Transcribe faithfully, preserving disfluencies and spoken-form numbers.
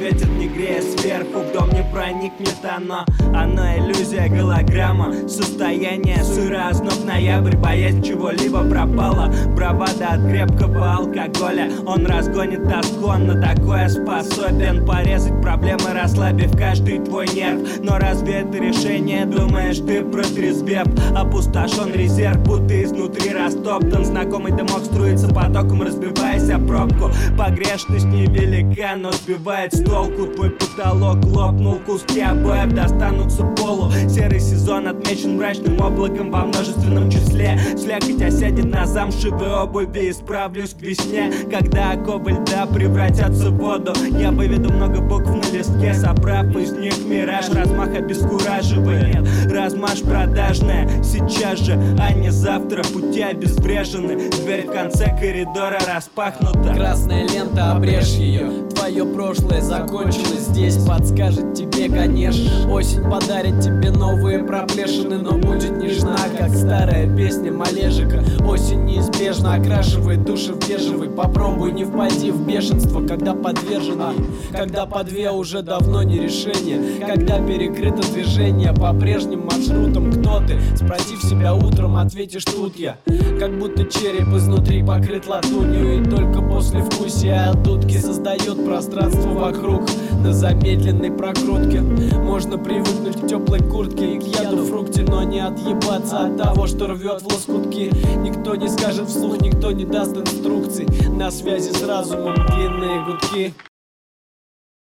светит, не грея сверху. В дом не проникнет оно, оно иллюзия, голограмма. Состояние сыра, озноб, ноябрь, боязнь чего-либо пропала. Бравада от крепкого алкоголя, он разгонит тоску, он на такое способен порезать проблемы, расслабив каждый твой нерв. Но разве это решение, думаешь ты, протрезвев? Опустошен резерв, будто изнутри растоптан. Знакомый дымок струится потоком, разбиваясь о пробку. Погрешность невелика, но сбивает с толку. Твой потолок лопнул, куски обоев достанутся полу. Серый сезон отмечен мрачным облаком во множественном числе. Слякоть осядет на замшевой обуви, исправлюсь к весне, когда оковы льда превратятся в воду. Я выведу много букв на листке, собрав из них мираж. Размах обескураживает, размашь продажная сейчас же, а не завтра. Пути обезврежены, дверь в конце коридора распахнута. Красная лента, обрежь ее. Твое прошлое закончилось здесь, подскажет тебе, конечно. Осень подарит тебе новые проплешины, но будет нежна, как старая песня Малежика. Осень неизбежно окрашивает души в бежевый. Попробуй не впади в бешенство, когда подвержена, когда по две уже давно не решение, когда перекрыто движение по прежним маршрутам. Кто ты? Спросив себя утром, ответишь: тут я. Как будто череп изнутри покрыт латунью, и только послевкусие от дудки создает пространство вокруг. На замедленной прокрутке можно привыкнуть к теплой куртке и к яду в фрукте, но не отъебаться от того, что рвет в лоскутки. Никто не скажет вслух, никто не даст инструкций. На связи с разумом длинные гудки.